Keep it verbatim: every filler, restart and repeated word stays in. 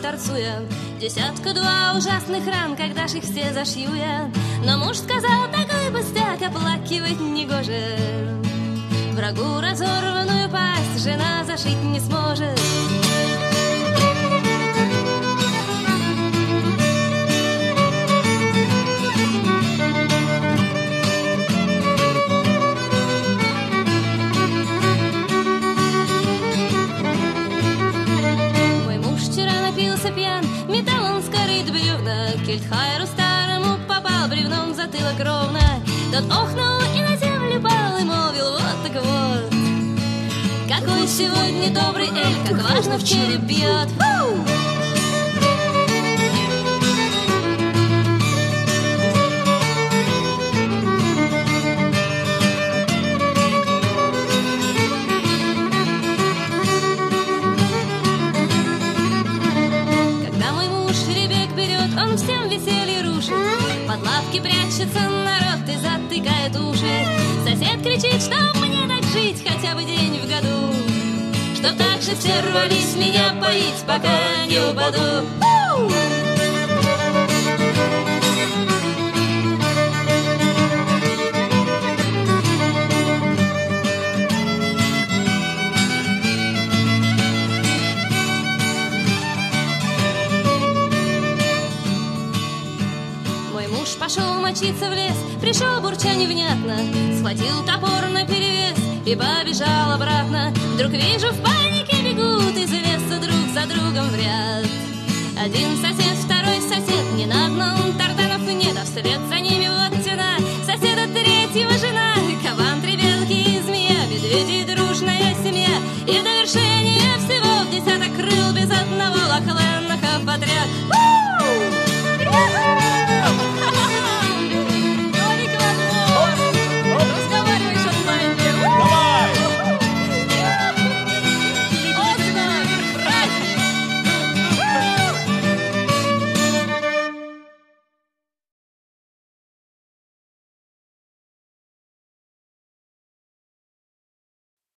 торцуя. Десятка-два ужасных ран, когда ж их все зашью я. Но муж сказал, такой пустяк, оплакивать негоже. Врагу разорванную пасть жена зашить не сможет. Пьян, метал он скорит бревна, к Кельтхайру старому попал бревном в затылок ровно. Тот охнул и на землю пал и молвил: вот так вот, какой сегодня добрый эль, как важно в череп бьет. Фу! Всем веселье рушит, под лавки прячется народ и затыкает уши. Сосед кричит, чтоб мне так жить хотя бы день в году, чтоб так же все рвались меня поить, пока не упаду. У-у-у! Пошел мочиться в лес, пришел бурча невнятно, схватил топор наперевес и побежал обратно. Вдруг вижу, в панике бегут из леса друг за другом в ряд. Один сосед, второй сосед, ни на одном тартанов нет, а вслед за ними вот тена соседа третьего жена. Кабан, три белки и змея, медведи, дружная семья, и в довершение